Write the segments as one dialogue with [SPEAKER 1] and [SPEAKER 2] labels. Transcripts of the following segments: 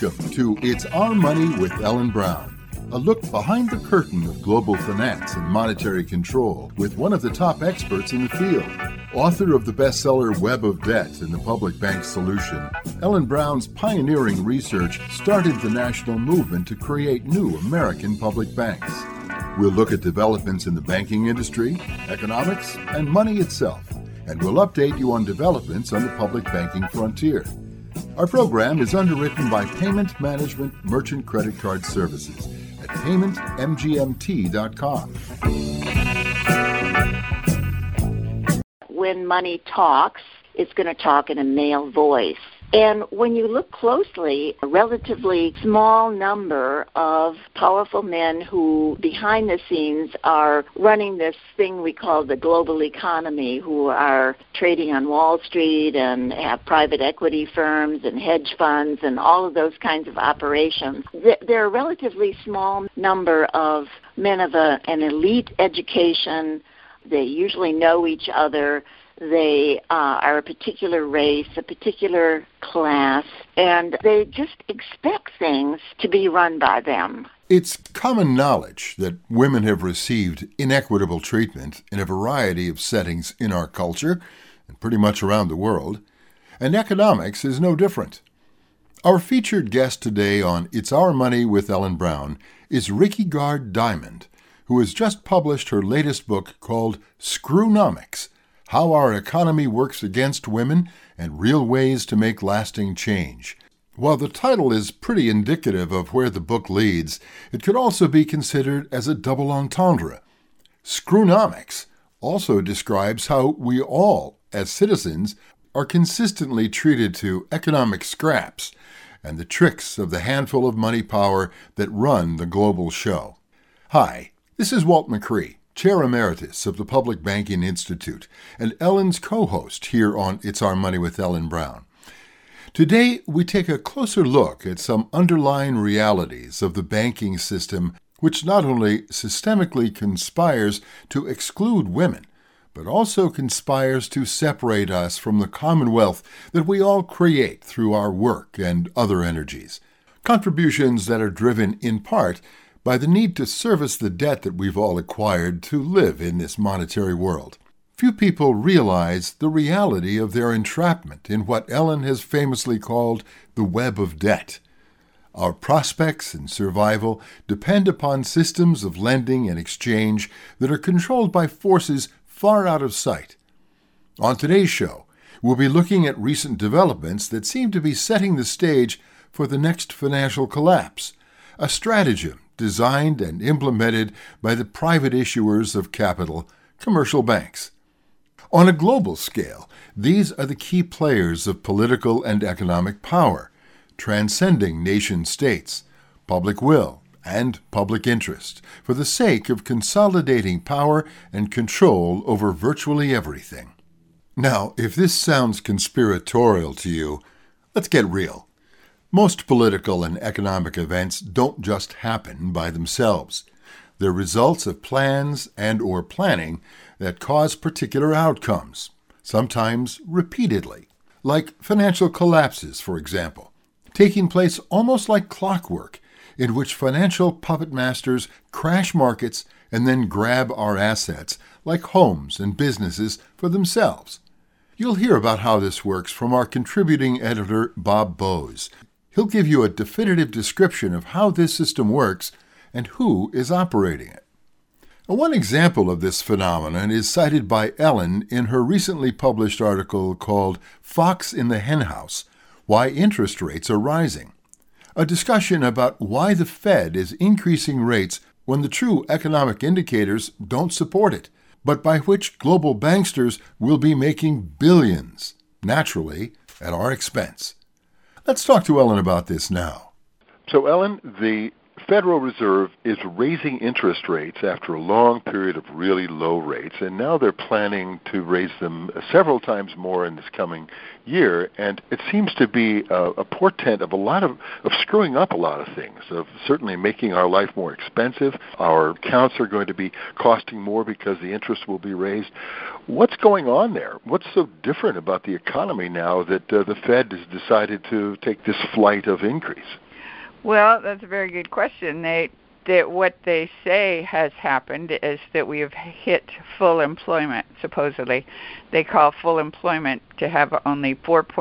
[SPEAKER 1] Welcome to It's Our Money with Ellen Brown, a look behind the curtain of global finance and monetary control with one of the top experts in the field. Author of the bestseller Web of Debt and the Public Bank Solution, Ellen Brown's pioneering research started the national movement to create new American public banks. We'll look at developments in the banking industry, economics, and money itself, and we'll update you on developments on the public banking frontier. Our program is underwritten by Payment Management Merchant Credit Card Services at paymentmgmt.com.
[SPEAKER 2] When money talks, it's going to talk in a male voice. And when you look closely, a relatively small number of powerful men who, behind the scenes, are running this thing we call the global economy, who are trading on Wall Street and have private equity firms and hedge funds and all of those kinds of operations. They're a relatively small number of men of an elite education. They usually know each other. They are a particular race, a particular class, and they just expect things to be run by them.
[SPEAKER 1] It's common knowledge that women have received inequitable treatment in a variety of settings in our culture and pretty much around the world, and economics is no different. Our featured guest today on It's Our Money with Ellen Brown is Ricki Gard-Diamond, who has just published her latest book called Screwnomics: How Our Economy Works Against Women and Real Ways to Make Lasting Change. While the title is pretty indicative of where the book leads, it could also be considered as a double entendre. Screwnomics also describes how we all, as citizens, are consistently treated to economic scraps and the tricks of the handful of money power that run the global show. Hi, this is Walt McCree, Chair Emeritus of the Public Banking Institute, and Ellen's co-host here on It's Our Money with Ellen Brown. Today, we take a closer look at some underlying realities of the banking system, which not only systemically conspires to exclude women, but also conspires to separate us from the commonwealth that we all create through our work and other energies. Contributions that are driven in part by the need to service the debt that we've all acquired to live in this monetary world. Few people realize the reality of their entrapment in what Ellen has famously called the web of debt. Our prospects and survival depend upon systems of lending and exchange that are controlled by forces far out of sight. On today's show, we'll be looking at recent developments that seem to be setting the stage for the next financial collapse, a stratagem designed and implemented by the private issuers of capital, commercial banks. On a global scale, these are the key players of political and economic power, transcending nation-states, public will, and public interest, for the sake of consolidating power and control over virtually everything. Now, if this sounds conspiratorial to you, let's get real. Most political and economic events don't just happen by themselves. They're results of plans and/or planning that cause particular outcomes, sometimes repeatedly, like financial collapses, for example, taking place almost like clockwork, in which financial puppet masters crash markets and then grab our assets, like homes and businesses, for themselves. You'll hear about how this works from our contributing editor, Bob Bowes. He'll give you a definitive description of how this system works and who is operating it. One example of this phenomenon is cited by Ellen in her recently published article called Fox in the Henhouse: Why Interest Rates Are Rising, a discussion about why the Fed is increasing rates when the true economic indicators don't support it, but by which global banksters will be making billions, naturally, at our expense. Let's talk to Ellen about this now.
[SPEAKER 3] So, Ellen, the Federal Reserve is raising interest rates after a long period of really low rates, and now they're planning to raise them several times more in this coming year, and it seems to be a portent of screwing up a lot of things, of certainly making our life more expensive. Our accounts are going to be costing more because the interest will be raised. What's going on there? What's so different about the economy now that the Fed has decided to take this flight of increase?
[SPEAKER 4] Well, that's a very good question. What they say has happened is that we have hit full employment, supposedly. They call full employment to have only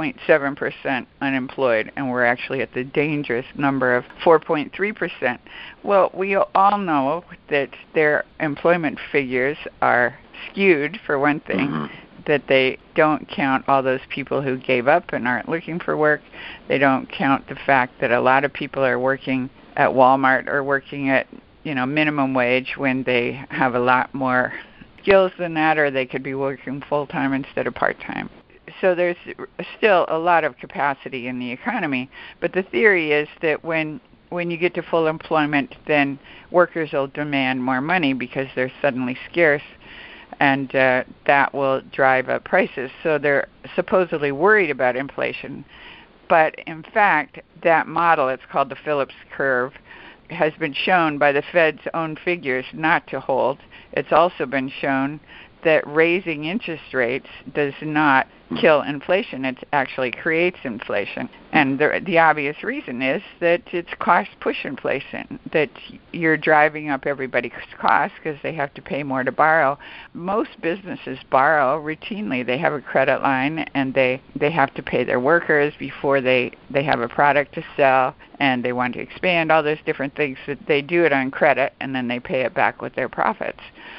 [SPEAKER 4] 4.7% unemployed, and we're actually at the dangerous number of 4.3%. Well, we all know that their employment figures are skewed, for one thing. Mm-hmm. That they don't count all those people who gave up and aren't looking for work. They don't count the fact that a lot of people are working at Walmart or working at, minimum wage when they have a lot more skills than that, or they could be working full-time instead of part-time. So there's still a lot of capacity in the economy, but the theory is that when you get to full employment, then workers will demand more money because they're suddenly scarce, and that will drive up prices. So they're supposedly worried about inflation. But in fact, that model, it's called the Phillips curve, has been shown by the Fed's own figures not to hold. It's also been shown that raising interest rates does not kill inflation. It actually creates inflation. And the obvious reason is that it's cost-push inflation, that you're driving up everybody's costs because they have to pay more to borrow. Most businesses borrow routinely. They have a credit line, and they have to pay their workers before they have a product to sell, and they want to expand, all those different things. That they do it on credit, and then they pay it back with their profits.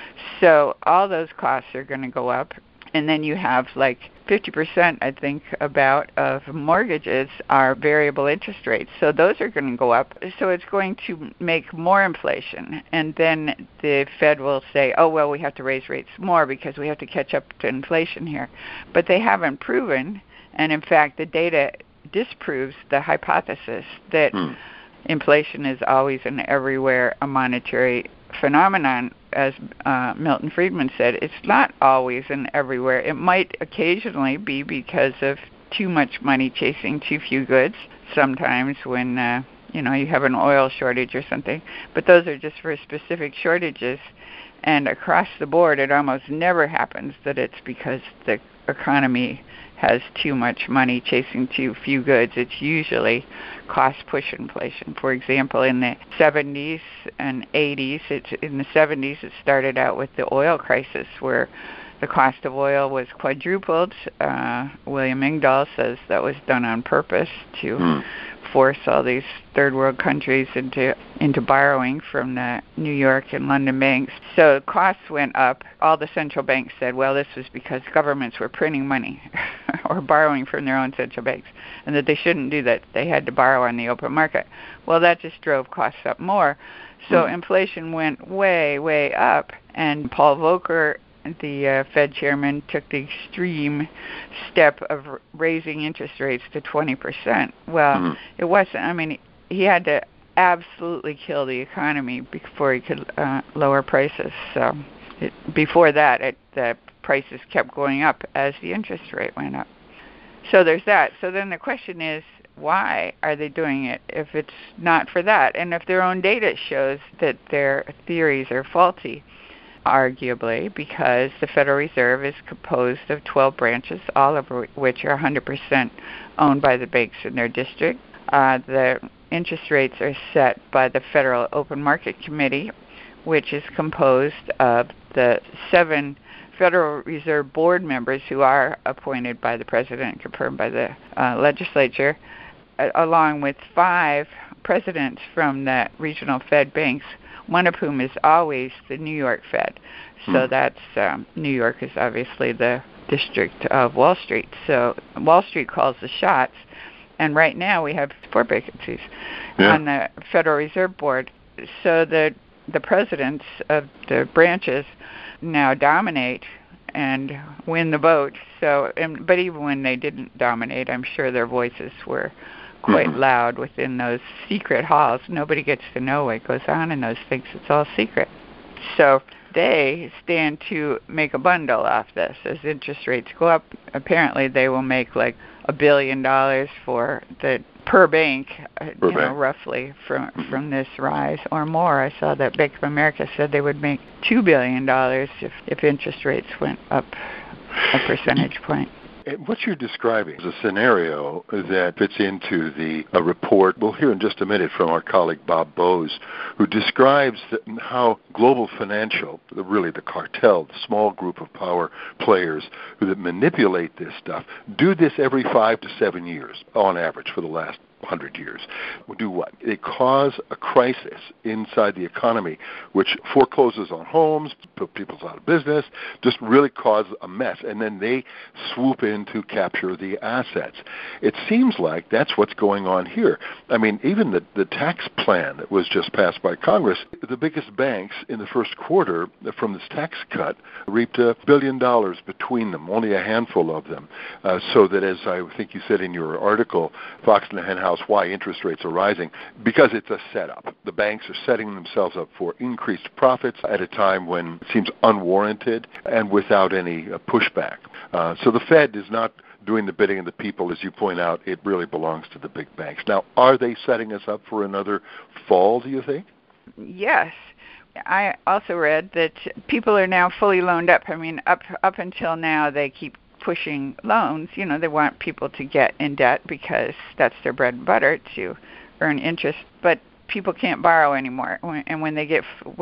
[SPEAKER 4] So all those costs are going to go up. And then you have like 50%, I think, about of mortgages are variable interest rates. So those are going to go up. So it's going to make more inflation. And then the Fed will say, oh, well, we have to raise rates more because we have to catch up to inflation here. But they haven't proven, and in fact, the data disproves the hypothesis that inflation is always and everywhere a monetary phenomenon. As Milton Friedman said, it's not always and everywhere. It might occasionally be because of too much money chasing too few goods, sometimes when you have an oil shortage or something, but those are just for specific shortages. And across the board, it almost never happens that it's because the economy has too much money chasing too few goods. It's usually cost-push inflation. For example, in the 70s and 80s, in the 70s it started out with the oil crisis where the cost of oil was quadrupled. William Engdahl says that was done on purpose to force all these third world countries into borrowing from the New York and London banks. So costs went up. All the central banks said, well, this was because governments were printing money or borrowing from their own central banks, and that they shouldn't do that. They had to borrow on the open market. Well, that just drove costs up more. So inflation went way, way up, and Paul Volcker, the Fed chairman, took the extreme step of raising interest rates to 20%. Well, it wasn't. I mean, he had to absolutely kill the economy before he could lower prices. So before that, the prices kept going up as the interest rate went up. So there's that. So then the question is, why are they doing it if it's not for that? And if their own data shows that their theories are faulty? Arguably, because the Federal Reserve is composed of 12 branches, all of which are 100% owned by the banks in their district. The interest rates are set by the Federal Open Market Committee, which is composed of the 7 Federal Reserve Board members who are appointed by the President and confirmed by the legislature, along with 5 presidents from the regional Fed banks, one of whom is always the New York Fed. So that's New York is obviously the district of Wall Street. So Wall Street calls the shots, and right now we have 4 vacancies on the Federal Reserve Board. So the presidents of the branches now dominate and win the vote. So, but even when they didn't dominate, I'm sure their voices were quite loud within those secret halls. Nobody gets to know what goes on in those things. It's all secret. So they stand to make a bundle off this. As interest rates go up, apparently they will make like $1 billion for the per bank, roughly from this rise or more. I saw that Bank of America said they would make $2 billion if interest rates went up a percentage point.
[SPEAKER 3] And what you're describing is a scenario that fits into a report we'll hear in just a minute from our colleague Bob Bose, who describes how global financial, really the cartel, the small group of power players who manipulate this stuff, do this every 5 to 7 years on average for the last 100 years. Will do what? They cause a crisis inside the economy, which forecloses on homes, put people out of business, just really cause a mess. And then they swoop in to capture the assets. It seems like that's what's going on here. I mean, even the tax plan that was just passed by Congress, the biggest banks in the first quarter from this tax cut reaped $1 billion between them, only a handful of them. So that, as I think you said in your article, Fox and the Hen House, why interest rates are rising, because it's a setup. The banks are setting themselves up for increased profits at a time when it seems unwarranted and without any pushback. So the Fed is not doing the bidding of the people, as you point out. It really belongs to the big banks. Now, are they setting us up for another fall, do you think?
[SPEAKER 4] Yes. I also read that people are now fully loaned up. I mean, up until now, they keep pushing loans. You know, they want people to get in debt because that's their bread and butter, to earn interest. But people can't borrow anymore. And when the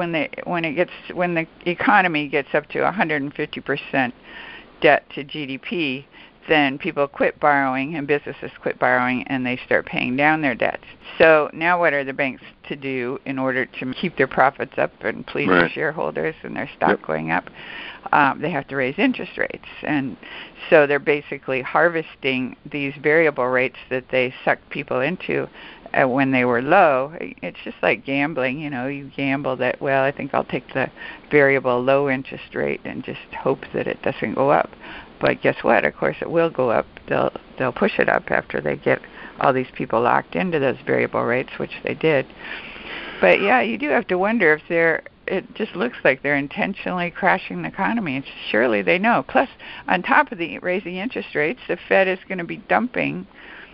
[SPEAKER 4] economy gets up to 150% debt to GDP, then people quit borrowing and businesses quit borrowing and they start paying down their debts. So now what are the banks to do in order to keep their profits up and please their shareholders and their stock going up? They have to raise interest rates. And so they're basically harvesting these variable rates that they sucked people into when they were low. It's just like gambling. You know, you gamble that, well, I think I'll take the variable low interest rate and just hope that it doesn't go up. But guess what? Of course, it will go up. They'll push it up after they get all these people locked into those variable rates, which they did. But yeah, you do have to wonder if it just looks like they're intentionally crashing the economy. And surely they know. Plus, on top of the raising interest rates, the Fed is going to be dumping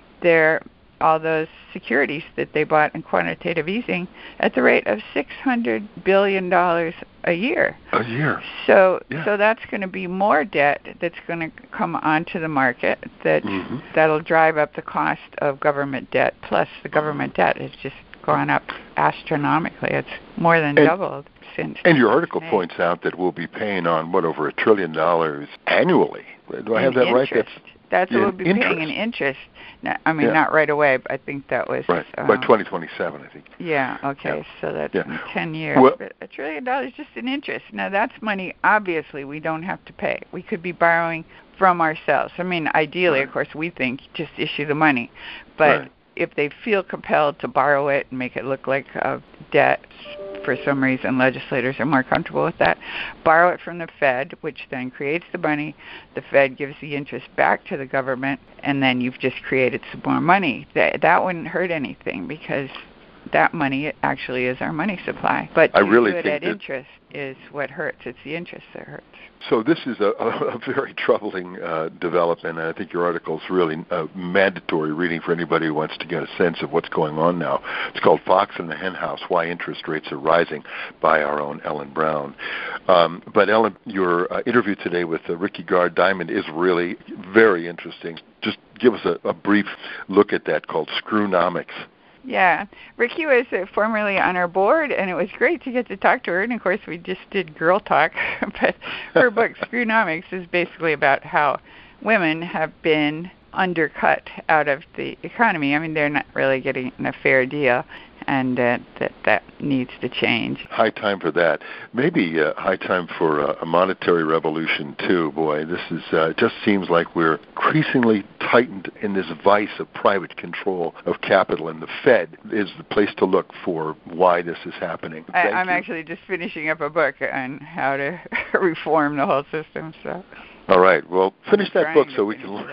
[SPEAKER 4] all those securities that they bought in quantitative easing at the rate of $600 billion a year.
[SPEAKER 3] A year.
[SPEAKER 4] So that's going to be more debt that's going to come onto the market that'll drive up the cost of government debt. Plus, the government debt has just gone up astronomically. It's more than doubled since.
[SPEAKER 3] And your article points out that we'll be paying on, over $1 trillion annually. Do I have that right?
[SPEAKER 4] That's what we'll be paying in interest. Not right away, but I think that was...
[SPEAKER 3] Right, by 2027, I think.
[SPEAKER 4] Yeah, okay, so that's in 10 years. Well, but $1 trillion just in interest. Now, that's money, obviously, we don't have to pay. We could be borrowing from ourselves. I mean, ideally, of course, we think just issue the money. But if they feel compelled to borrow it and make it look like a debt, for some reason legislators are more comfortable with that, borrow it from the Fed, which then creates the money. The Fed gives the interest back to the government, and then you've just created some more money. That wouldn't hurt anything because that money actually is our money supply. But to do it at interest is what hurts. It's the interest that hurts.
[SPEAKER 3] So this is a very troubling development, and I think your article is really mandatory reading for anybody who wants to get a sense of what's going on now. It's called Fox and the Hen House, Why Interest Rates Are Rising, by our own Ellen Brown. But Ellen, your interview today with Ricky Gard-Diamond is really very interesting. Just give us a brief look at that, called Screwnomics.
[SPEAKER 4] Yeah, Ricky was formerly on our board, and it was great to get to talk to her. And, of course, we just did Girl Talk. But her book, Screwnomics, is basically about how women have been undercut out of the economy. I mean, they're not really getting a fair deal, and that needs to change.
[SPEAKER 3] High time for that. Maybe high time for a monetary revolution, too. Boy, this is just seems like we're increasingly tightened in this vice of private control of capital, and the Fed is the place to look for why this is happening.
[SPEAKER 4] I'm actually just finishing up a book on how to reform the whole system. So.
[SPEAKER 3] All right. Well, finish that book so we can.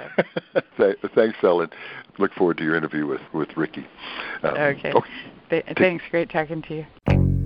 [SPEAKER 3] Thanks, Ellen. Look forward to your interview with Ricky.
[SPEAKER 4] Okay. Thanks. Great talking to you.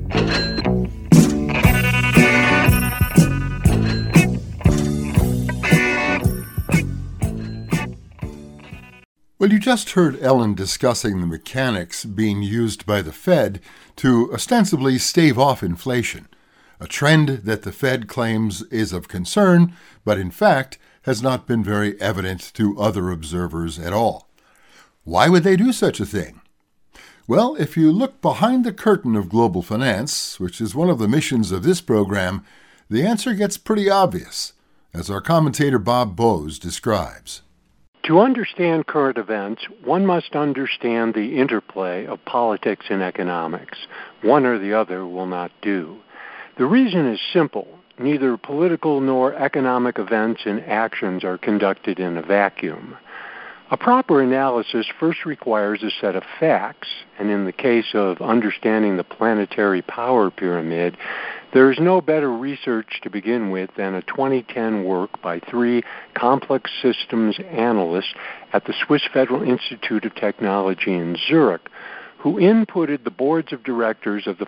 [SPEAKER 1] Well, you just heard Ellen discussing the mechanics being used by the Fed to ostensibly stave off inflation. a trend that the Fed claims is of concern, but in fact has not been very evident to other observers at all. Why would they do such a thing? Well, if you look behind the curtain of global finance, which is one of the missions of this program, the answer gets pretty obvious, as our commentator Bob Bose describes.
[SPEAKER 5] To understand current events, one must understand the interplay of politics and economics. One or the other will not do. The reason is simple. Neither political nor economic events and actions are conducted in a vacuum. A proper analysis first requires a set of facts, and in the case of understanding the planetary power pyramid, there is no better research to begin with than a 2010 work by 3 complex systems analysts at the Swiss Federal Institute of Technology in Zurich, who inputted the boards of directors of the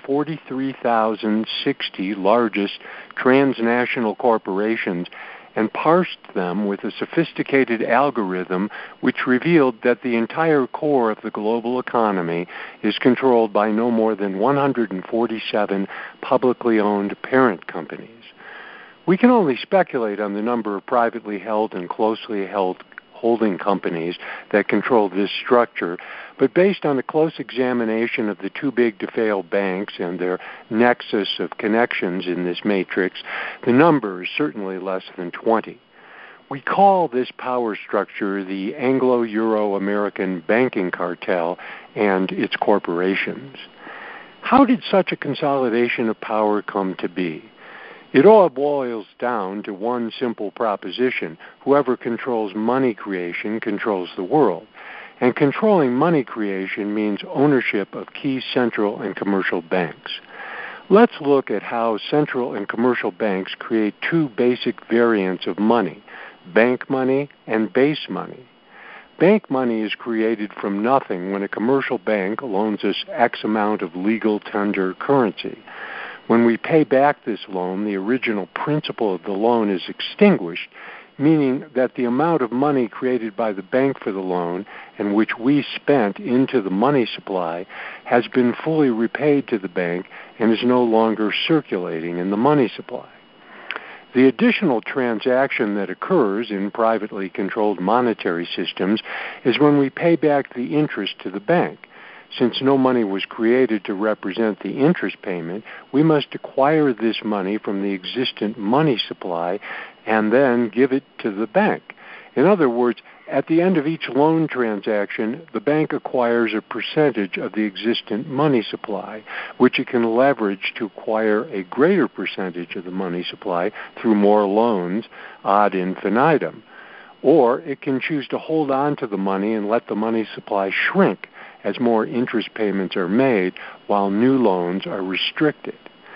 [SPEAKER 5] 43,060 largest transnational corporations and parsed them with a sophisticated algorithm which revealed that the entire core of the global economy is controlled by no more than 147 publicly owned parent companies. We can only speculate on the number of privately held and closely held holding companies that control this structure, but based on a close examination of the too-big-to-fail banks and their nexus of connections in this matrix, the number is certainly less than 20. We call this power structure the Anglo-Euro-American banking cartel and its corporations. How did such a consolidation of power come to be? It all boils down to one simple proposition. Whoever controls money creation controls the world. And controlling money creation means ownership of key central and commercial banks. Let's look at how central and commercial banks create 2 basic variants of money, bank money and base money. Bank money is created from nothing when a commercial bank loans us X amount of legal tender currency. When we pay back this loan, the original principal of the loan is extinguished, meaning that the amount of money created by the bank for the loan and which we spent into the money supply has been fully repaid to the bank and is no longer circulating in the money supply. The additional transaction that occurs in privately controlled monetary systems is when we pay back the interest to the bank. Since no money was created to represent the interest payment, we must acquire this money from the existent money supply and then give it to the bank. In other words, at the end of each loan transaction, the bank acquires a percentage of the existent money supply, which it can leverage to acquire a greater percentage of the money supply through more loans ad infinitum. Or it can choose to hold on to the money and let the money supply shrink as more interest payments are made while new loans are restricted.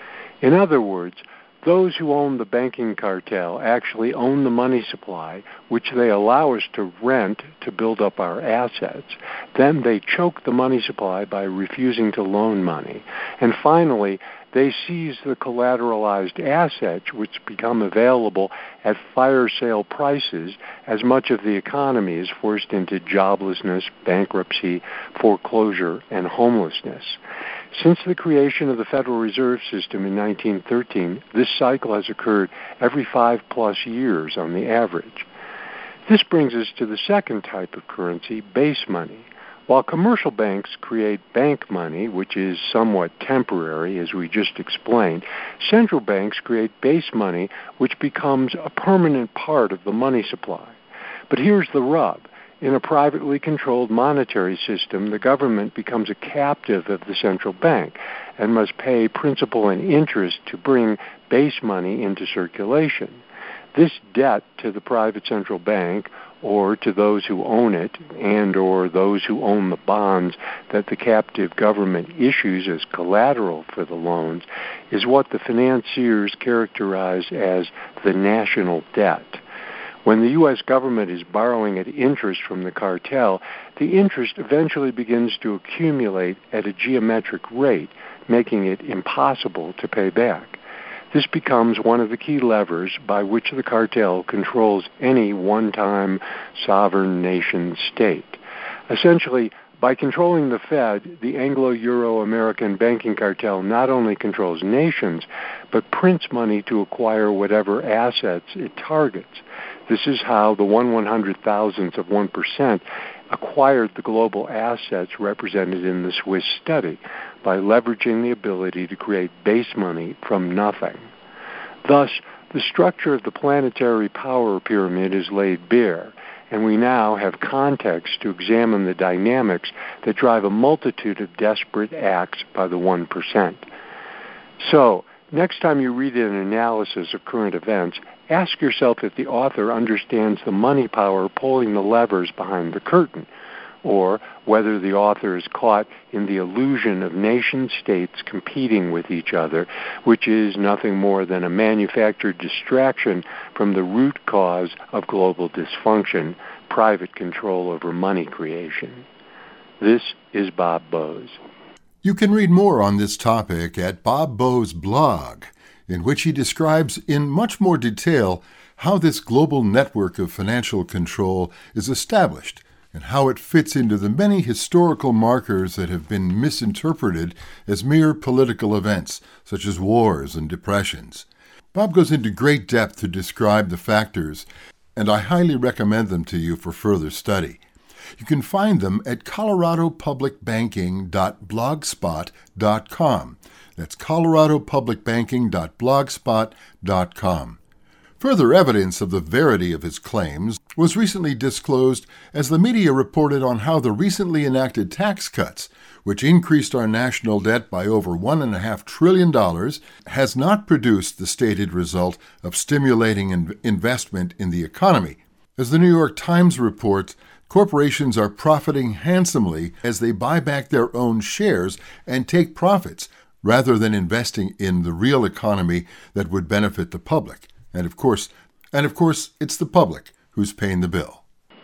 [SPEAKER 5] In other words, those who own the banking cartel actually own the money supply, which they allow us to rent to build up our assets. Then they choke the money supply by refusing to loan money. And finally, they seize the collateralized assets which become available at fire sale prices as much of the economy is forced into joblessness, bankruptcy, foreclosure, and homelessness. Since the creation of the Federal Reserve System in 1913, this cycle has occurred every 5+ years on the average. This brings us to the second type of currency, base money. While commercial banks create bank money, which is somewhat temporary, as we just explained, central banks create base money, which becomes a permanent part of the money supply. But here's the rub. In a privately controlled monetary system, the government becomes a captive of the central bank and must pay principal and interest to bring base money into circulation. This debt to the private central bank or to those who own it and or those who own the bonds that the captive government issues as collateral for the loans is what the financiers characterize as the national debt. When the U.S. government is borrowing at interest from the cartel, the interest eventually begins to accumulate at a geometric rate, making it impossible to pay back. This becomes one of the key levers by which the cartel controls any one-time sovereign nation state. Essentially, By controlling the Fed, the Anglo-Euro-American banking cartel not only controls nations, but prints money to acquire whatever assets it targets. This is how the 1/100,000th of 1% acquired the global assets represented in the Swiss study by leveraging the ability to create base money from nothing. Thus, the structure of the planetary power pyramid is laid bare, and we now have context to examine the dynamics that drive a multitude of desperate acts by the 1%. So, next time you read an analysis of current events, ask yourself if the author understands the money power pulling the levers behind the curtain, or whether the author is caught in the illusion of nation-states competing with each other, which is nothing more than a manufactured distraction from the root cause of global dysfunction, private control over money creation. This is Bob Bose.
[SPEAKER 1] You can read more on this topic at Bob Bose' blog, in which he describes in much more detail how this global network of financial control is established and how it fits into the many historical markers that have been misinterpreted as mere political events, such as wars and depressions. Bob goes into great depth to describe the factors, and I highly recommend them to you for further study. You can find them at coloradopublicbanking.blogspot.com. That's coloradopublicbanking.blogspot.com. Further evidence of the verity of his claims was recently disclosed as the media reported on how the recently enacted tax cuts, which increased our national debt by over $1.5 trillion, has not produced the stated result of stimulating investment in the economy. As the New York Times reports, corporations are profiting handsomely as they buy back their own shares and take profits, rather than investing in the real economy that would benefit the public. And of course, it's the public who's paying the bill.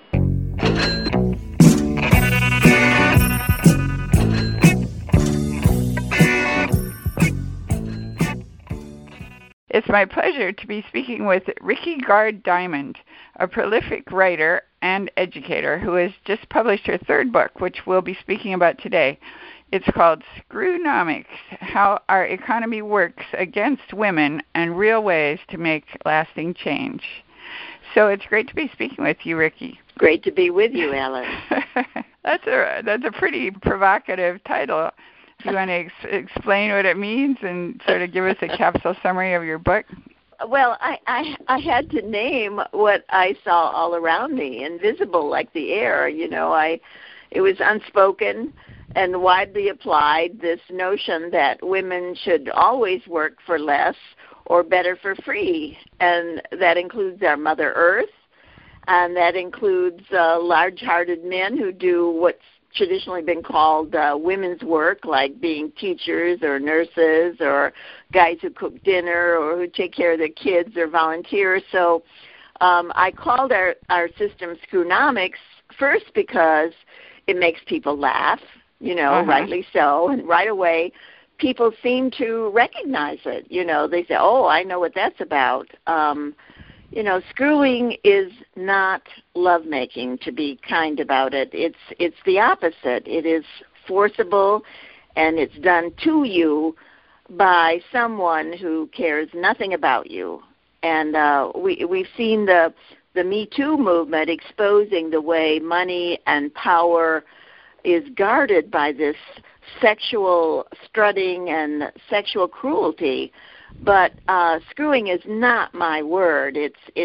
[SPEAKER 4] It's my pleasure to be speaking with Ricki Gard-Diamond, a prolific writer and educator who has just published her third book, which we'll be speaking about today. It's called Screwnomics: How Our Economy Works Against Women and Real Ways to Make Lasting Change. So it's great to be speaking with you, Ricki.
[SPEAKER 2] Great to be with you, Alice.
[SPEAKER 4] That's a pretty provocative title. Do you want to explain what it means and sort of give us a capsule summary of your book?
[SPEAKER 2] Well, I had to name what I saw all around me, invisible like the air. It was unspoken and widely applied, this notion that women should always work for less or better for free. And that includes our Mother Earth, and that includes large-hearted men who do what's traditionally been called women's work, like being teachers or nurses or guys who cook dinner or who take care of their kids or volunteers. So I called our system Screwnomics first because it makes people laugh, rightly so, and right away people seem to recognize it. They say, oh, I know what that's about. Screwing is not lovemaking, to be kind about it. It's the opposite. It is forcible, and it's done to you by someone who cares nothing about you. And we've seen the Me Too movement exposing the way money and power is guarded by this sexual strutting and sexual cruelty. But screwing is not my word.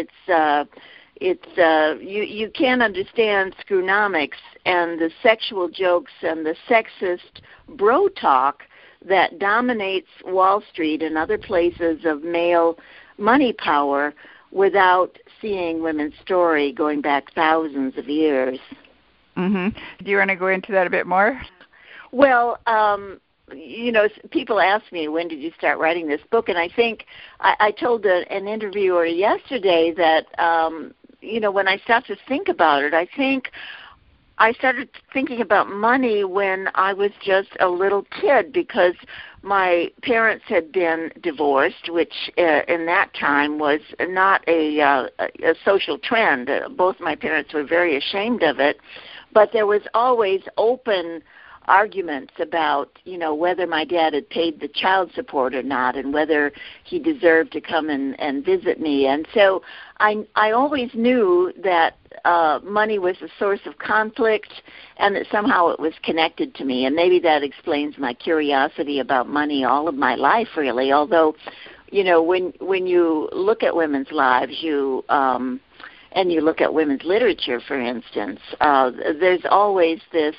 [SPEAKER 2] You can't understand Screwnomics and the sexual jokes and the sexist bro talk that dominates Wall Street and other places of male money power without seeing women's story going back thousands of years.
[SPEAKER 4] Mm-hmm. Do you want to go into that a bit more?
[SPEAKER 2] Well, people ask me, when did you start writing this book? And I think I told an interviewer yesterday that, when I start to think about it, I think I started thinking about money when I was just a little kid, because my parents had been divorced, which in that time was not a social trend. Both my parents were very ashamed of it. But there was always open arguments about, whether my dad had paid the child support or not, and whether he deserved to come and visit me. And so I always knew that money was a source of conflict, and that somehow it was connected to me. And maybe that explains my curiosity about money all of my life, really. Although, when you look at women's lives, and you look at women's literature, for instance, there's always this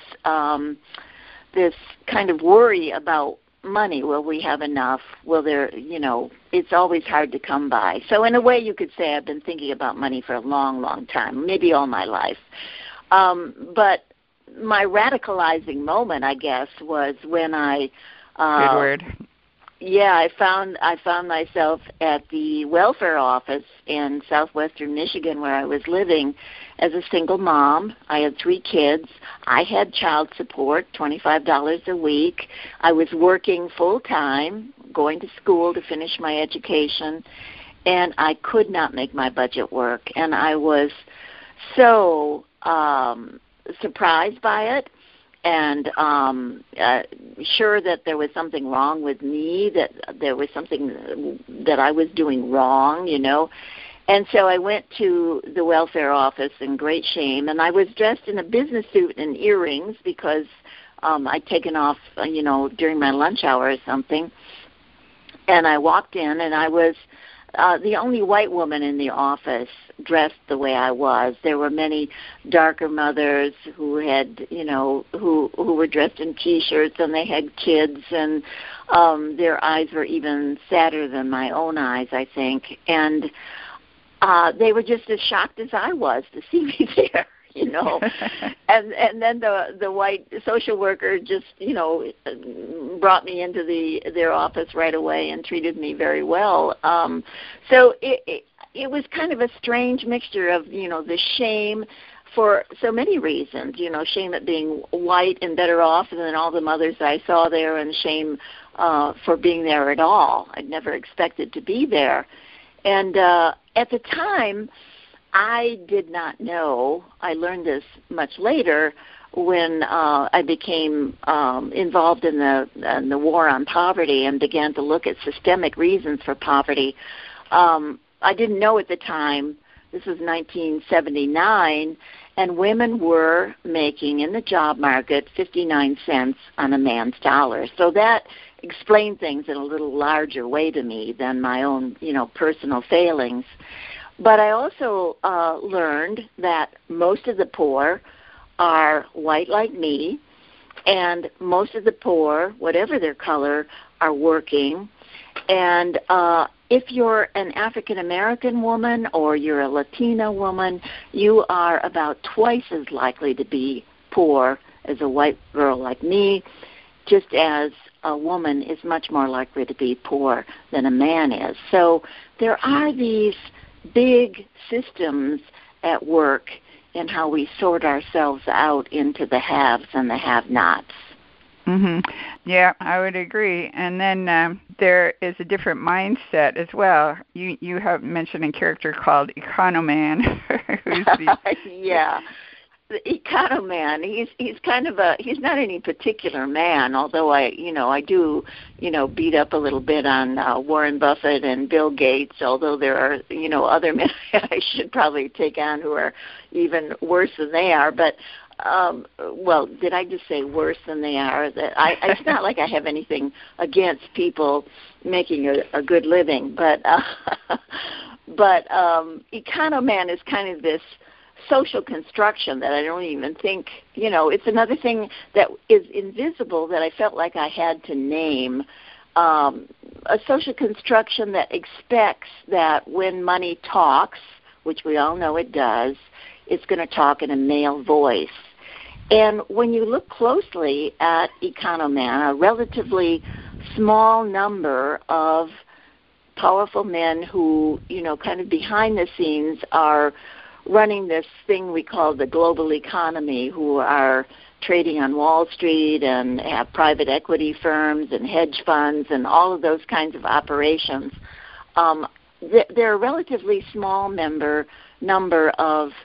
[SPEAKER 2] kind of worry about money. Will we have enough? Will there, it's always hard to come by. So in a way, you could say I've been thinking about money for a long, long time, maybe all my life. But my radicalizing moment, I guess, was when I...
[SPEAKER 4] Good word.
[SPEAKER 2] Yeah, I found myself at the welfare office in southwestern Michigan where I was living as a single mom. I had 3 kids. I had child support, $25 a week. I was working full-time, going to school to finish my education, and I could not make my budget work. And I was so surprised by it, and sure that there was something wrong with me, that there was something that I was doing wrong, And so I went to the welfare office in great shame, and I was dressed in a business suit and earrings because I'd taken off, during my lunch hour or something. And I walked in, and I was the only white woman in the office dressed the way I was. There were many darker mothers who had, who were dressed in T-shirts, and they had kids, and their eyes were even sadder than my own eyes, I think. And they were just as shocked as I was to see me there. And then the white social worker just, brought me into their office right away and treated me very well. So it was kind of a strange mixture of, the shame for so many reasons, shame at being white and better off than all the mothers I saw there, and shame for being there at all. I'd never expected to be there. And at the time, I did not know. I learned this much later when I became involved in the war on poverty and began to look at systemic reasons for poverty. I didn't know at the time. This was 1979, and women were making in the job market 59 cents on a man's dollar. So that explained things in a little larger way to me than my own, personal failings. But I also learned that most of the poor are white like me, and most of the poor, whatever their color, are working. And if you're an African-American woman or you're a Latina woman, you are about twice as likely to be poor as a white girl like me, just as a woman is much more likely to be poor than a man is. So there are these big systems at work in how we sort ourselves out into the haves and the have-nots.
[SPEAKER 4] Mm-hmm. Yeah, I would agree. And then there is a different mindset as well. You have mentioned a character called Economan.
[SPEAKER 2] Yeah. The Economan, he's kind of he's not any particular man, although I do, beat up a little bit on Warren Buffett and Bill Gates, although there are, other men I should probably take on who are even worse than they are. But, well, did I just say worse than they are? That it's not like I have anything against people making a good living, but Economan is kind of this social construction that I don't even think, it's another thing that is invisible that I felt like I had to name, a social construction that expects that when money talks, which we all know it does, it's going to talk in a male voice. And when you look closely at Economan, a relatively small number of powerful men who, kind of behind the scenes are running this thing we call the global economy, who are trading on Wall Street and have private equity firms and hedge funds and all of those kinds of operations. They're a relatively small number of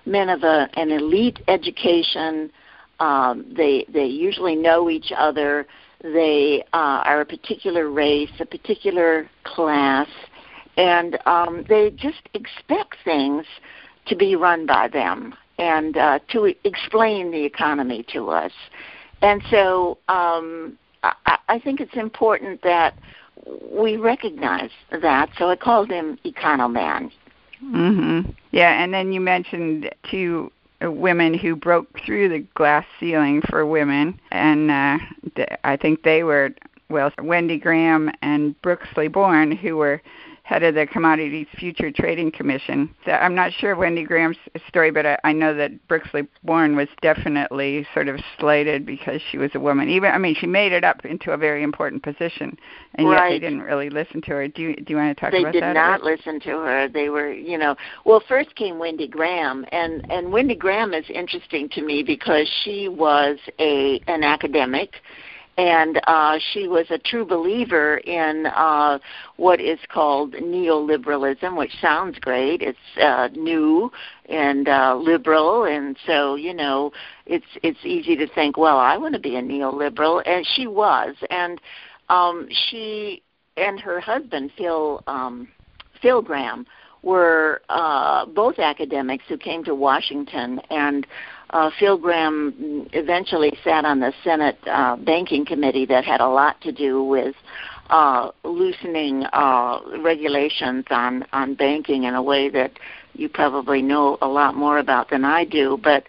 [SPEAKER 2] men of an elite education. They usually know each other. They are a particular race, a particular class, and they just expect things to be run by them and to explain the economy to us. And so I think it's important that we recognize that. So I called him Economan.
[SPEAKER 4] Mm-hmm. Yeah, and then you mentioned two women who broke through the glass ceiling for women, and I think they were, well, Wendy Graham and Brooksley Born, who were head of the Commodities Future Trading Commission. I'm not sure Wendy Graham's story, but I know that Brooksley Born was definitely sort of slighted because she was a woman. She made it up into a very important position, and yet they didn't really listen to her. Do you want to talk about that?
[SPEAKER 2] They did not listen to her. They were, well, first came Wendy Graham, and Wendy Graham is interesting to me because she was an academic. And she was a true believer in what is called neoliberalism, which sounds great. It's new and liberal, and so it's easy to think, well, I want to be a neoliberal, and she was. And she and her husband Phil Graham were both academics who came to Washington, and Phil Graham eventually sat on the Senate Banking Committee that had a lot to do with loosening regulations on banking in a way that you probably know a lot more about than I do. But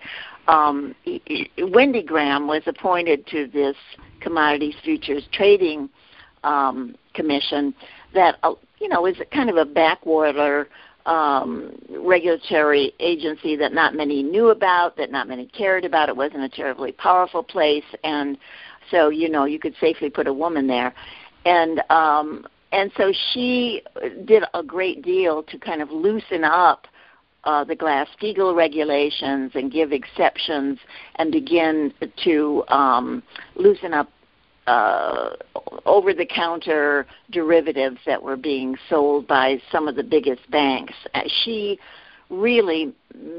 [SPEAKER 2] Wendy Graham was appointed to this Commodities Futures Trading Commission that, is kind of a backwater regulatory agency that not many knew about, that not many cared about. It wasn't a terribly powerful place, and so you could safely put a woman there, and so she did a great deal to kind of loosen up the Glass-Steagall regulations and give exceptions and begin to loosen up over-the-counter derivatives that were being sold by some of the biggest banks. She really,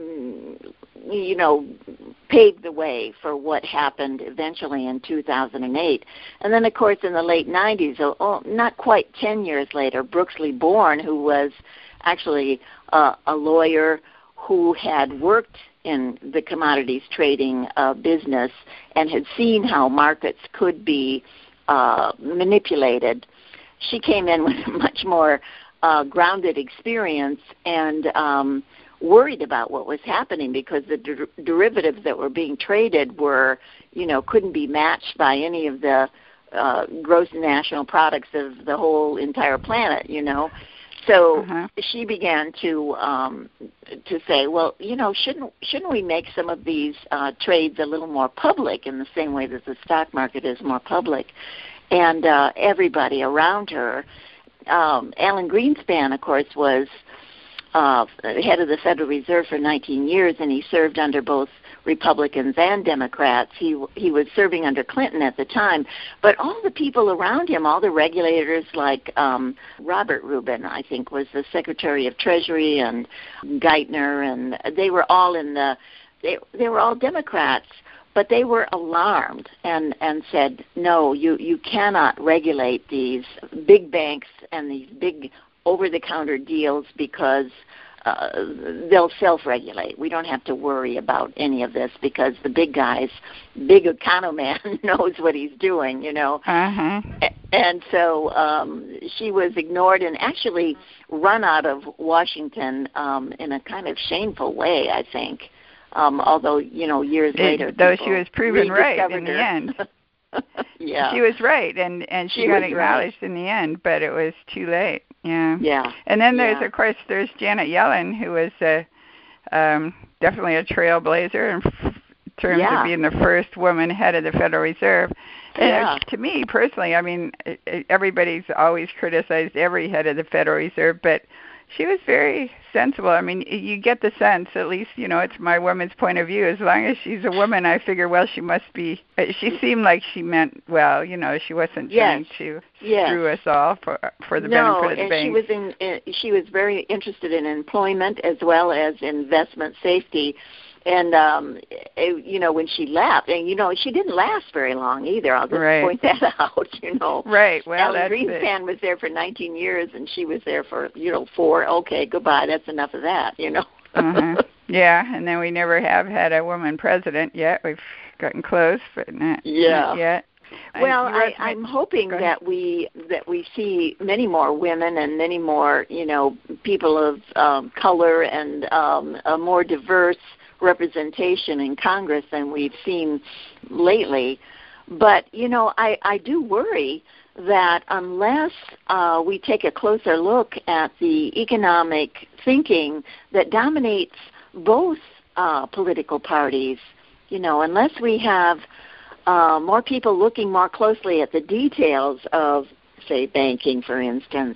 [SPEAKER 2] paved the way for what happened eventually in 2008. And then, of course, in the late 90s, not quite 10 years later, Brooksley Born, who was actually a lawyer who had worked in the commodities trading business and had seen how markets could be manipulated. She came in with a much more grounded experience and worried about what was happening because the derivatives that were being traded were, couldn't be matched by any of the gross national products of the whole entire planet, So she began to say, well, shouldn't we make some of these trades a little more public in the same way that the stock market is more public? And everybody around her, Alan Greenspan, of course, was head of the Federal Reserve for 19 years, and he served under both Republicans and Democrats. He was serving under Clinton at the time, but all the people around him, all the regulators like Robert Rubin, I think, was the Secretary of Treasury, and Geithner, and they were all they were all Democrats, but they were alarmed and said, no, you cannot regulate these big banks and these big over-the-counter deals because they'll self-regulate. We don't have to worry about any of this because the big guys, big Economan knows what he's doing, And so she was ignored and actually run out of Washington in a kind of shameful way, I think. Although, years later.
[SPEAKER 4] Though she was proven right in the end.
[SPEAKER 2] Yeah.
[SPEAKER 4] She was right, and she got acknowledged in the end, but it was too late. Yeah.
[SPEAKER 2] Yeah.
[SPEAKER 4] And then there's Janet Yellen, who was definitely a trailblazer in terms of being the first woman head of the Federal Reserve. And to me personally, everybody's always criticized every head of the Federal Reserve, but she was very sensible. You get the sense, at least, it's my woman's point of view. As long as she's a woman, I figure, well, she must be. She seemed like she meant well. She wasn't trying to screw us all for the benefit of the bank.
[SPEAKER 2] She was very interested in employment as well as investment safety. And, when she left, and, she didn't last very long either. I'll just point that out,
[SPEAKER 4] Right. Well,
[SPEAKER 2] Alan Greenspan was there for 19 years, and she was there for, 4. Okay, goodbye. That's enough of that,
[SPEAKER 4] Uh-huh. Yeah, and then we never have had a woman president yet. We've gotten close, but not yet.
[SPEAKER 2] Well, I'm hoping that we see many more women and many more, people of color and a more diverse representation in Congress than we've seen lately. But, I do worry that unless we take a closer look at the economic thinking that dominates both political parties, unless we have more people looking more closely at the details of, say, banking, for instance,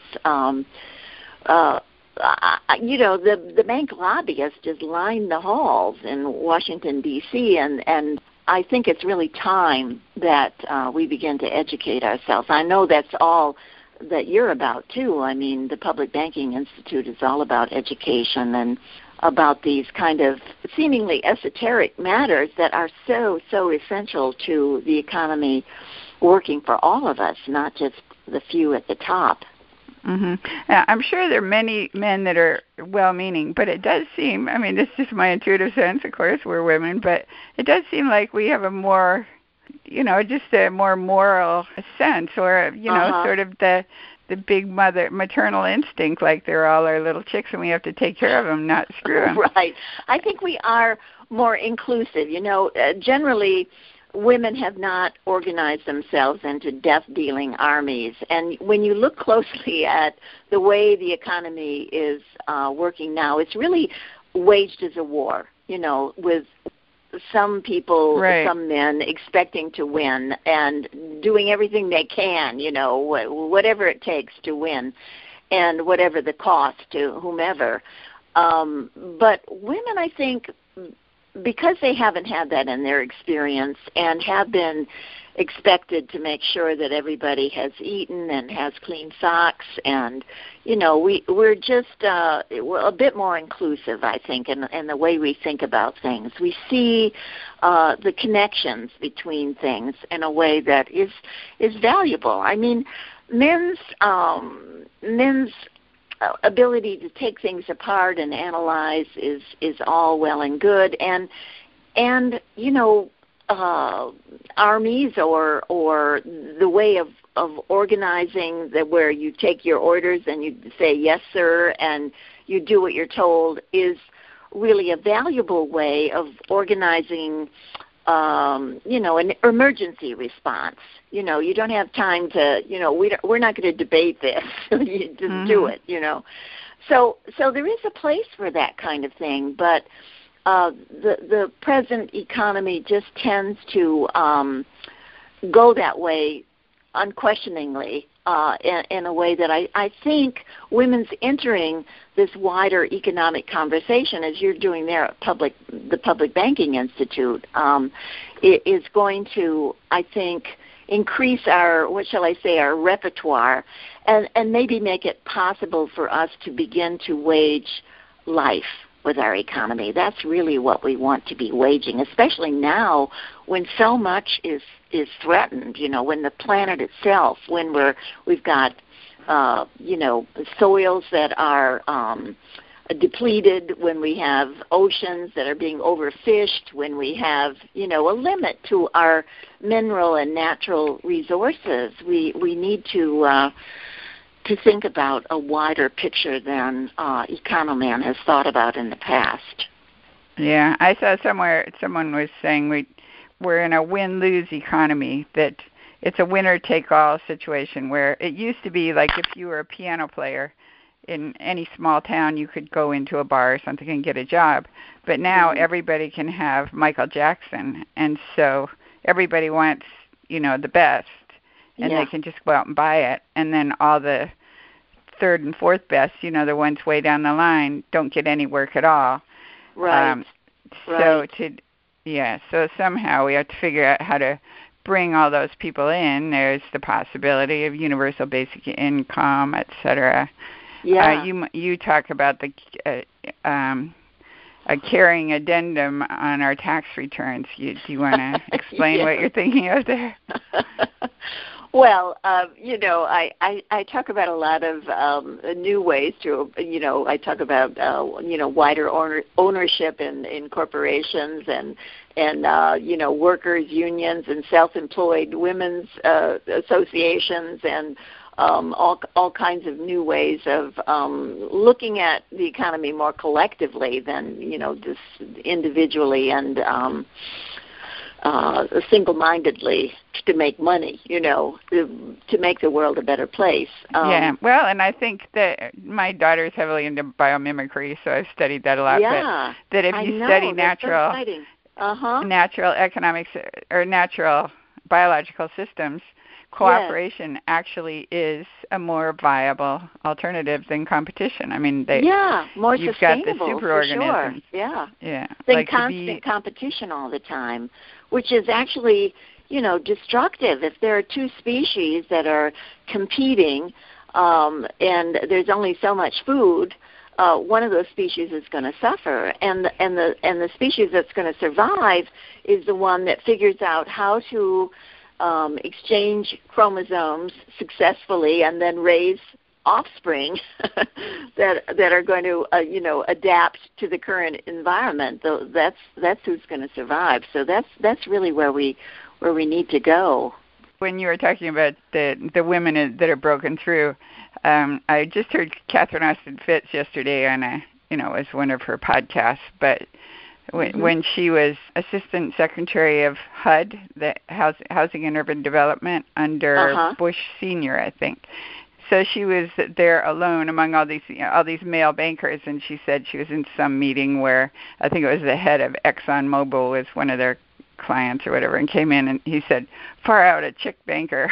[SPEAKER 2] the bank lobbyists just line the halls in Washington, D.C., and I think it's really time that we begin to educate ourselves. I know that's all that you're about, too. I mean, the Public Banking Institute is all about education and about these kind of seemingly esoteric matters that are so essential to the economy working for all of us, not just the few at the top.
[SPEAKER 4] Mm-hmm. I'm sure there are many men that are well-meaning, but it does seem, this is just my intuitive sense, of course, we're women, but it does seem like we have a more, just a more moral sense or, sort of the big maternal instinct, like they're all our little chicks and we have to take care of them, not screw them.
[SPEAKER 2] Right. I think we are more inclusive. Generally, women have not organized themselves into death-dealing armies. And when you look closely at the way the economy is working now, it's really waged as a war, with some people, some men expecting to win and doing everything they can, whatever it takes to win and whatever the cost to whomever. But women, I think, because they haven't had that in their experience and have been expected to make sure that everybody has eaten and has clean socks, and we're just we're a bit more inclusive, I think, in the way we think about things. We see the connections between things in a way that is valuable. Men's ability to take things apart and analyze is all well and good, and armies or the way of organizing where you take your orders and you say yes sir and you do what you're told is really a valuable way of organizing an emergency response. You don't have time to, we're not going to debate this. You just do it, So there is a place for that kind of thing, but the present economy just tends to go that way unquestioningly in a way that I think women's entering this wider economic conversation, as you're doing there at the Public Banking Institute, is going to, I think, increase our repertoire and maybe make it possible for us to begin to wage life with our economy. That's really what we want to be waging, especially now when so much is threatened, when the planet itself, when we've got soils that are depleted, when we have oceans that are being overfished, when we have, a limit to our mineral and natural resources, we need to think about a wider picture than Economan has thought about in the past.
[SPEAKER 4] Yeah, I saw somewhere someone was saying we're in a win-lose economy, that it's a winner-take-all situation where it used to be like if you were a piano player in any small town, you could go into a bar or something and get a job. But now everybody can have Michael Jackson, and so everybody wants, the best, and they can just go out and buy it. And then all the third and fourth best, the ones way down the line, don't get any work at all.
[SPEAKER 2] Right.
[SPEAKER 4] So somehow we have to figure out how to bring all those people in, there's the possibility of universal basic income, et cetera.
[SPEAKER 2] Yeah.
[SPEAKER 4] You talk about a carrying addendum on our tax returns. Do you want to explain what you're thinking of there?
[SPEAKER 2] Well, I talk about a lot of new ways to, I talk about, wider ownership in corporations and workers' unions and self-employed women's associations and all kinds of new ways of looking at the economy more collectively than, just individually and single-mindedly to make money, to make the world a better place.
[SPEAKER 4] Yeah, well, and I think that my daughter's heavily into biomimicry, so I've studied that a lot.
[SPEAKER 2] Yeah,
[SPEAKER 4] but that if you study natural economics or natural biological systems, cooperation actually is a more viable alternative than competition. I mean,
[SPEAKER 2] more
[SPEAKER 4] you've
[SPEAKER 2] sustainable,
[SPEAKER 4] got the superorganisms.
[SPEAKER 2] For sure.
[SPEAKER 4] Yeah.
[SPEAKER 2] Than like constant competition all the time, which is actually, destructive. If there are two species that are competing and there's only so much food, one of those species is going to suffer, and the species that's going to survive is the one that figures out how to exchange chromosomes successfully and then raise offspring that are going to adapt to the current environment. That's who's going to survive. So that's really where we need to go.
[SPEAKER 4] When you were talking about the women that are broken through, I just heard Catherine Austin Fitts yesterday on it was one of her podcasts, but when she was Assistant Secretary of HUD, the Housing and Urban Development, under Bush Sr., I think. So she was there alone among all these male bankers, and she said she was in some meeting where I think it was the head of ExxonMobil was one of their clients or whatever, and came in and he said, "Far out, a chick banker."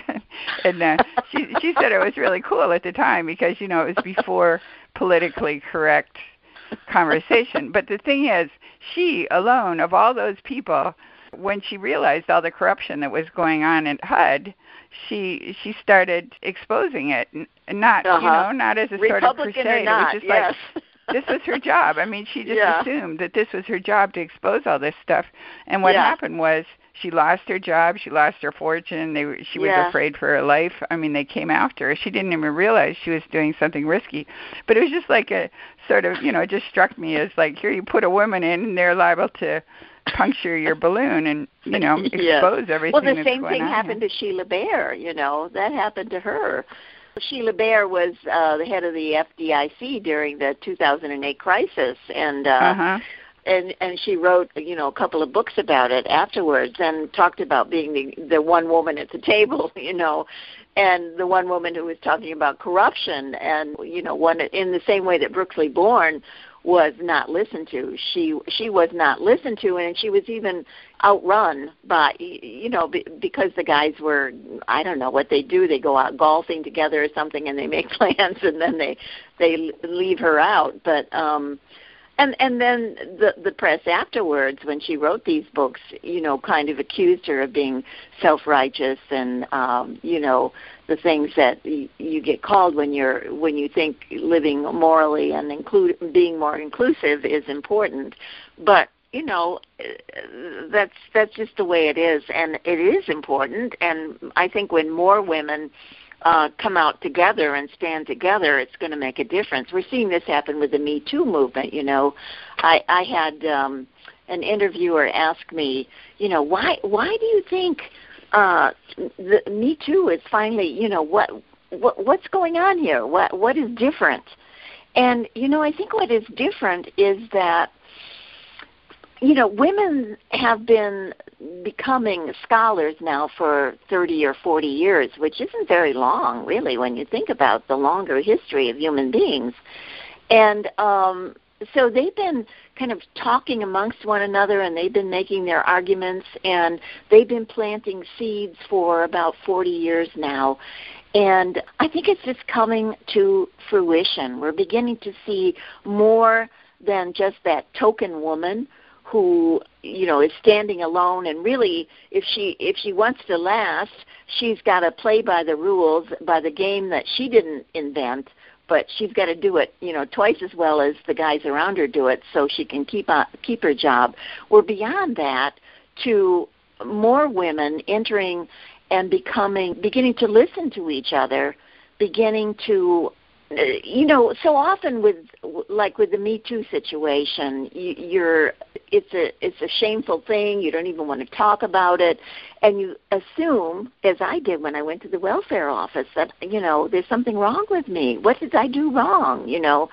[SPEAKER 4] And she said it was really cool at the time because it was before politically correct conversation. But the thing is, she alone of all those people, when she realized all the corruption that was going on at HUD, she started exposing it, not not as a sort of crusade.
[SPEAKER 2] Or not,
[SPEAKER 4] it was just like this was her job. I mean, she just assumed that this was her job to expose all this stuff. And what happened was she lost her job, she lost her fortune. She was afraid for her life. I mean, they came after her. She didn't even realize she was doing something risky. But it was just like a sort of, it just struck me as like, here you put a woman in and they're liable to puncture your balloon and, expose everything.
[SPEAKER 2] Well, the
[SPEAKER 4] that's
[SPEAKER 2] same
[SPEAKER 4] going
[SPEAKER 2] thing
[SPEAKER 4] on
[SPEAKER 2] happened to Sheila Bair, that happened to her. Sheila Bair was the head of the FDIC during the 2008 crisis, and she wrote, a couple of books about it afterwards, and talked about being the one woman at the table, and the one woman who was talking about corruption, and one in the same way that Brooksley Born was not listened to. She was not listened to, and she was even outrun by, because the guys were, I don't know what they do. They go out golfing together or something, and they make plans, and then they leave her out. But and then the press afterwards, when she wrote these books, kind of accused her of being self-righteous and the things that you get called when you think living morally and being more inclusive is important. But that's just the way it is, and it is important. And I think when more women come out together and stand together, it's going to make a difference. We're seeing this happen with the Me Too movement. I had an interviewer ask me, why do you think the Me Too is finally, what's going on here? What is different? And I think what is different is that women have been becoming scholars now for 30 or 40 years, which isn't very long, really, when you think about the longer history of human beings. And so they've been kind of talking amongst one another, and they've been making their arguments, and they've been planting seeds for about 40 years now. And I think it's just coming to fruition. We're beginning to see more than just that token woman who, is standing alone, and really, if she wants to last, she's got to play by the rules, by the game that she didn't invent, but she's got to do it, twice as well as the guys around her do it, so she can keep her job. We're beyond that to more women entering and beginning to listen to each other, beginning to, so often with the Me Too situation, it's a shameful thing. You don't even want to talk about it, and you assume, as I did when I went to the welfare office, that there's something wrong with me. What did I do wrong?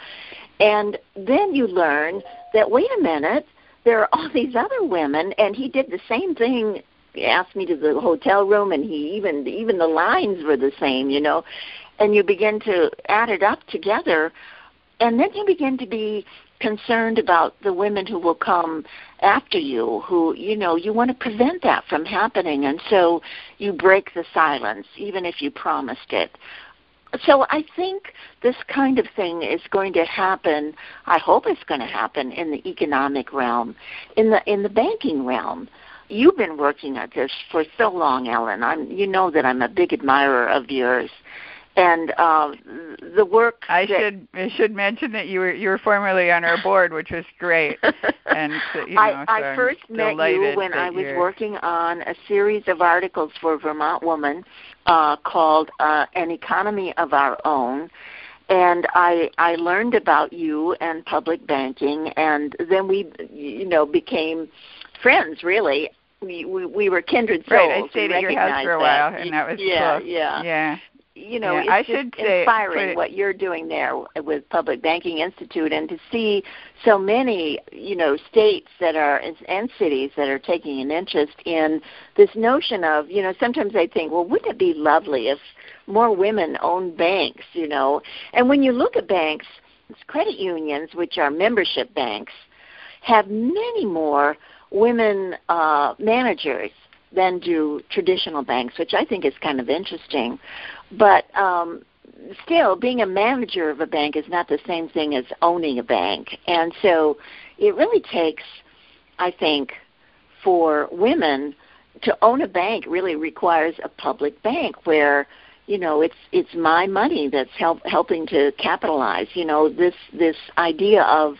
[SPEAKER 2] And then you learn that, wait a minute, there are all these other women, and he did the same thing. He asked me to the hotel room, and he even the lines were the same, and you begin to add it up together, and then you begin to be concerned about the women who will come after you, who, you want to prevent that from happening, and so you break the silence, even if you promised it. So I think this kind of thing is going to happen. I hope it's going to happen in the economic realm, in the banking realm. You've been working at this for so long, Ellen. That I'm a big admirer of yours. And the work.
[SPEAKER 4] I should mention that you were formerly on our board, which was great. And
[SPEAKER 2] I first met you when I was working on a series of articles for Vermont Woman called "An Economy of Our Own," and I learned about you and public banking, and then we became friends. Really, we were kindred souls.
[SPEAKER 4] Right, I stayed at your house for a while, and that was cool.
[SPEAKER 2] Yeah.
[SPEAKER 4] I should say,
[SPEAKER 2] inspiring what you're doing there with Public Banking Institute, and to see so many, states that are and cities that are taking an interest in this notion of, sometimes I think, well, wouldn't it be lovely if more women owned banks, And when you look at banks, credit unions, which are membership banks, have many more women managers than do traditional banks, which I think is kind of interesting. But still, being a manager of a bank is not the same thing as owning a bank. And so it really takes, I think, for women to own a bank really requires a public bank where, it's my money that's helping to capitalize. This idea of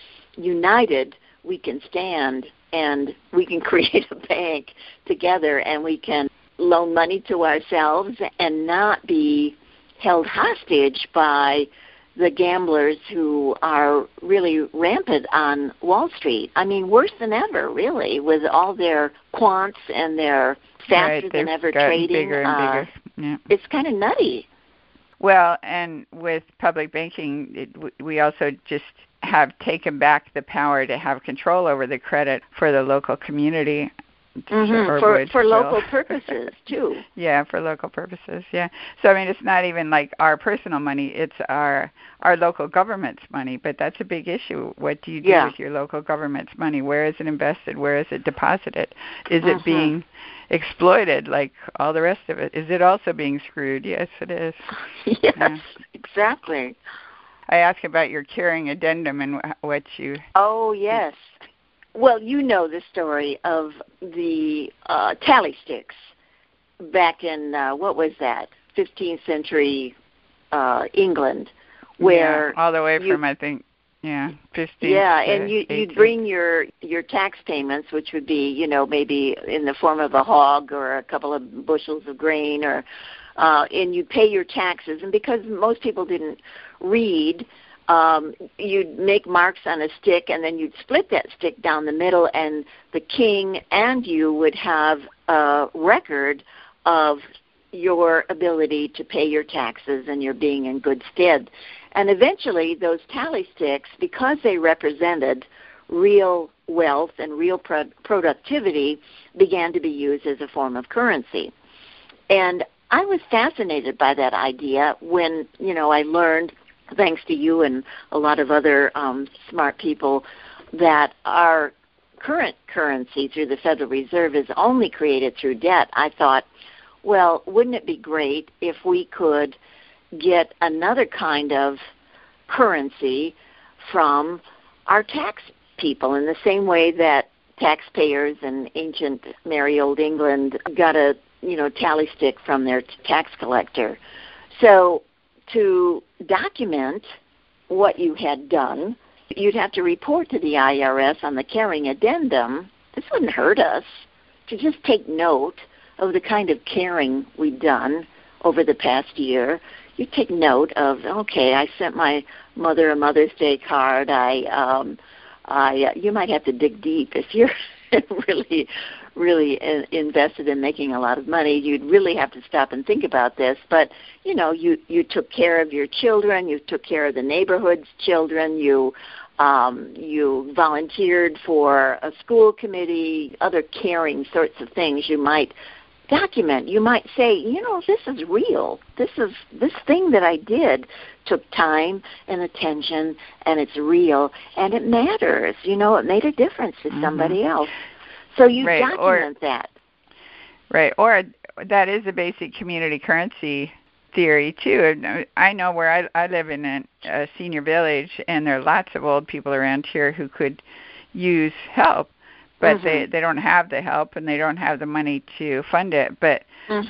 [SPEAKER 2] united, we can stand and we can create a bank together, and we can loan money to ourselves and not be held hostage by the gamblers who are really rampant on Wall Street. I mean, worse than ever, really, with all their quants and their faster than ever trading.
[SPEAKER 4] Bigger and bigger. Yeah.
[SPEAKER 2] It's kind of nutty.
[SPEAKER 4] Well, and with public banking, we also just have taken back the power to have control over the credit for the local community.
[SPEAKER 2] For local purposes, too.
[SPEAKER 4] Yeah, for local purposes, yeah. So, I mean, it's not even like our personal money. It's our local government's money, but that's a big issue. What do you do with your local government's money? Where is it invested? Where is it deposited? Is it being exploited like all the rest of it? Is it also being screwed? Yes, it is.
[SPEAKER 2] Yes, exactly.
[SPEAKER 4] I asked about your curing addendum and what you...
[SPEAKER 2] Oh, yes. Well, you know the story of the tally sticks back in, what was that, 15th century England, where...
[SPEAKER 4] all the way from, I think, 15th
[SPEAKER 2] and you'd bring your tax payments, which would be, maybe in the form of a hog or a couple of bushels of grain, or and you'd pay your taxes. And because most people didn't read, you'd make marks on a stick, and then you'd split that stick down the middle, and the king and you would have a record of your ability to pay your taxes and your being in good stead. And eventually those tally sticks, because they represented real wealth and real productivity, began to be used as a form of currency. And I was fascinated by that idea when, I learned, thanks to you and a lot of other smart people, that our current currency through the Federal Reserve is only created through debt. I thought, well, wouldn't it be great if we could get another kind of currency from our tax people in the same way that taxpayers in ancient merry old England got a tally stick from their tax collector. So to document what you had done, you'd have to report to the IRS on the caring addendum. This wouldn't hurt us to just take note of the kind of caring we've done over the past year. You take note of, okay, I sent my mother a Mother's Day card. You might have to dig deep if you're really invested in making a lot of money. You'd really have to stop and think about this. But you took care of your children. You took care of the neighborhood's children. You volunteered for a school committee. Other caring sorts of things you might document. You might say, this is real. This thing that I did took time and attention, and it's real, and it matters. It made a difference to somebody else. So you document that.
[SPEAKER 4] Right, or that is a basic community currency theory, too. I know where I live in a senior village, and there are lots of old people around here who could use help. But they don't have the help, and they don't have the money to fund it. But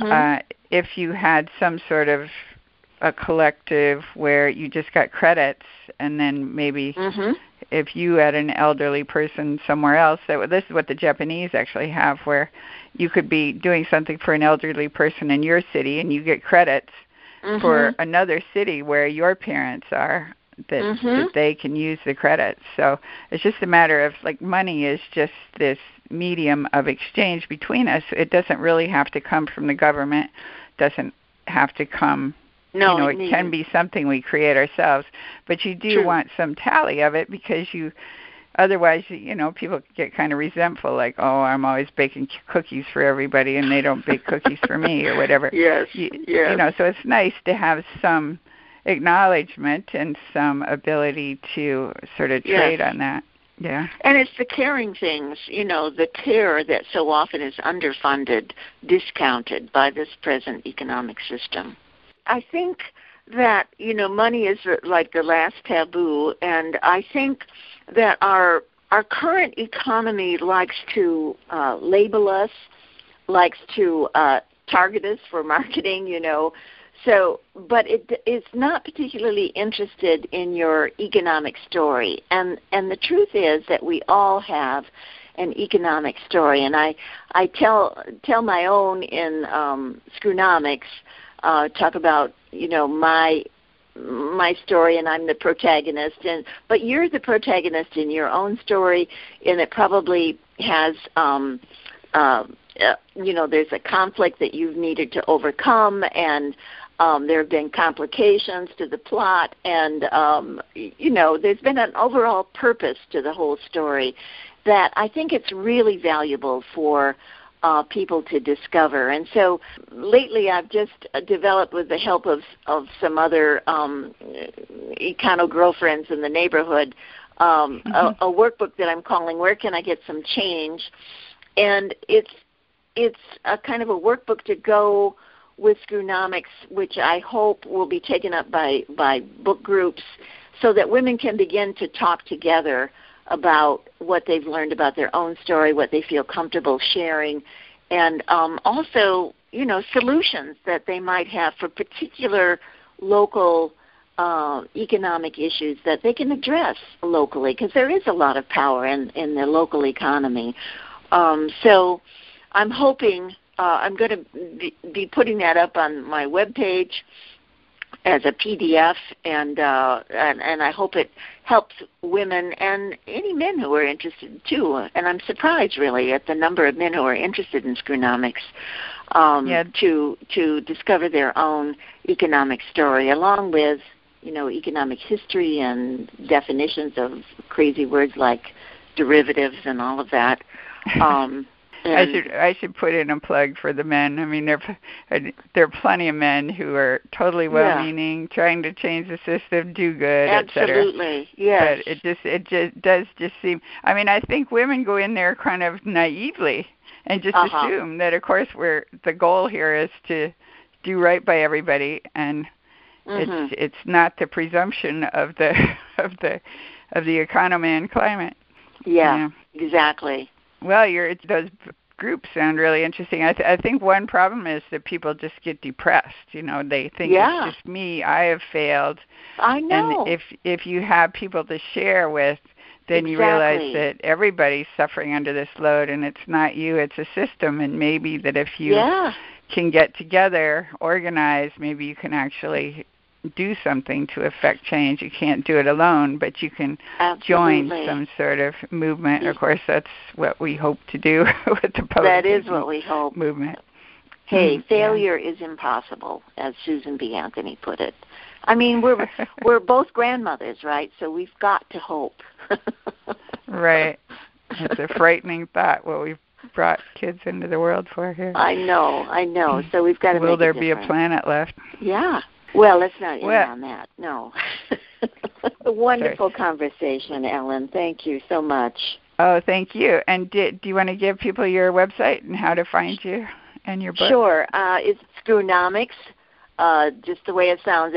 [SPEAKER 4] if you had some sort of a collective where you just got credits, and then maybe if you had an elderly person somewhere else, this is what the Japanese actually have, where you could be doing something for an elderly person in your city, and you get credits for another city where your parents are. That they can use the credits. So it's just a matter of, money is just this medium of exchange between us. It doesn't really have to come from the government. Doesn't have to come.
[SPEAKER 2] No,
[SPEAKER 4] it can be something we create ourselves. But you do want some tally of it, because otherwise, people get kind of resentful, like, oh, I'm always baking cookies for everybody, and they don't bake cookies for me, or whatever.
[SPEAKER 2] Yes.
[SPEAKER 4] So it's nice to have some acknowledgement and some ability to sort of trade on that. Yeah.
[SPEAKER 2] And it's the caring things, the care that so often is underfunded, discounted by this present economic system. I think that, money is like the last taboo, and I think that our current economy likes to label us, likes to target us for marketing, So, but it's not particularly interested in your economic story. And the truth is that we all have an economic story. And I tell my own in Screwnomics, talk about, my story, and I'm the protagonist. But you're the protagonist in your own story, and it probably has there's a conflict that you've needed to overcome, and there have been complications to the plot, and, there's been an overall purpose to the whole story that I think it's really valuable for people to discover. And so lately I've just developed, with the help of some other econo girlfriends in the neighborhood, a workbook that I'm calling Where Can I Get Some Change? And it's a kind of a workbook to go with Screwnomics, which I hope will be taken up by book groups, so that women can begin to talk together about what they've learned about their own story, what they feel comfortable sharing, and also, solutions that they might have for particular local economic issues that they can address locally, because there is a lot of power in the local economy. So I'm hoping I'm going to be putting that up on my webpage as a PDF, and I hope it helps women and any men who are interested too. And I'm surprised really at the number of men who are interested in Screwnomics to discover their own economic story, along with economic history and definitions of crazy words like derivatives and all of that.
[SPEAKER 4] I should put in a plug for the men. I mean, there are plenty of men who are totally well-meaning, trying to change the system, do good,
[SPEAKER 2] absolutely, yes.
[SPEAKER 4] But it does seem. I mean, I think women go in there kind of naively and just assume that, of course, the goal here is to do right by everybody, and it's not the presumption of the economy and climate.
[SPEAKER 2] Yeah, exactly.
[SPEAKER 4] Well, those groups sound really interesting. I think one problem is that people just get depressed. They think it's just me. I have failed.
[SPEAKER 2] I know.
[SPEAKER 4] And if you have people to share with, then you realize that everybody's suffering under this load, and it's not you, it's a system. And maybe that if you can get together, organize, maybe you can actually do something to affect change. You can't do it alone, but you can join some sort of movement. Of course, that's what we hope to do with the public.
[SPEAKER 2] That is what we hope.
[SPEAKER 4] Movement.
[SPEAKER 2] Hey, failure is impossible, as Susan B. Anthony put it. I mean, we're both grandmothers, right? So we've got to hope.
[SPEAKER 4] Right. It's a frightening thought, what we've brought kids into the world for here.
[SPEAKER 2] I know. So we've got to
[SPEAKER 4] Will there be a planet left?
[SPEAKER 2] Yeah. Well, let's not end on that. No. A wonderful conversation, Ellen. Thank you so much.
[SPEAKER 4] Oh, thank you. And do you want to give people your website and how to find you and your book?
[SPEAKER 2] Sure. It's Screwnomics, just the way it sounds,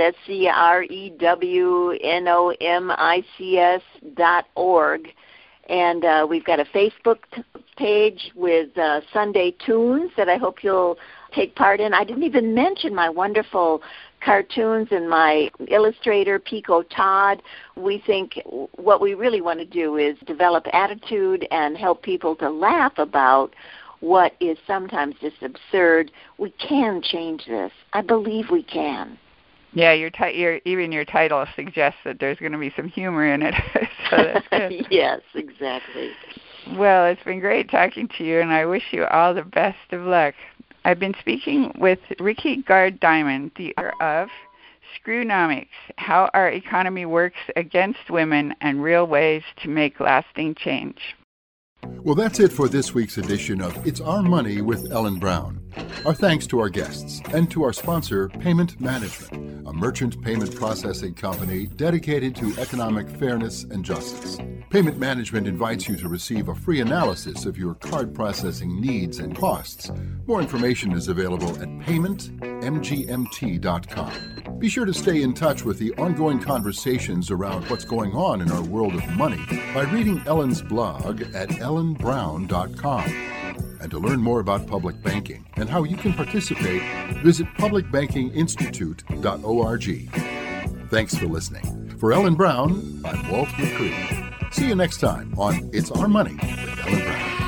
[SPEAKER 2] SCREWNOMICS.org. And we've got a Facebook page with Sunday Tunes that I hope you'll take part in. I didn't even mention my wonderful cartoons and my illustrator, Pico Todd. We think what we really want to do is develop attitude and help people to laugh about what is sometimes just absurd. We can change this. I believe we can.
[SPEAKER 4] Yeah, even your title suggests that there's going to be some humor in it. So that's good.
[SPEAKER 2] Yes, exactly.
[SPEAKER 4] Well, it's been great talking to you, and I wish you all the best of luck. I've been speaking with Ricky Gard-Diamond, the author of Screwnomics, How Our Economy Works Against Women and Real Ways to Make Lasting Change.
[SPEAKER 1] Well, that's it for this week's edition of It's Our Money with Ellen Brown. Our thanks to our guests and to our sponsor, Payment Management, a merchant payment processing company dedicated to economic fairness and justice. Payment Management invites you to receive a free analysis of your card processing needs and costs. More information is available at paymentmgmt.com. Be sure to stay in touch with the ongoing conversations around what's going on in our world of money by reading Ellen's blog at ellenbrown.com. And to learn more about public banking and how you can participate, visit publicbankinginstitute.org. Thanks for listening. For Ellen Brown, I'm Walt McCree. See you next time on It's Our Money with Ellen Brown.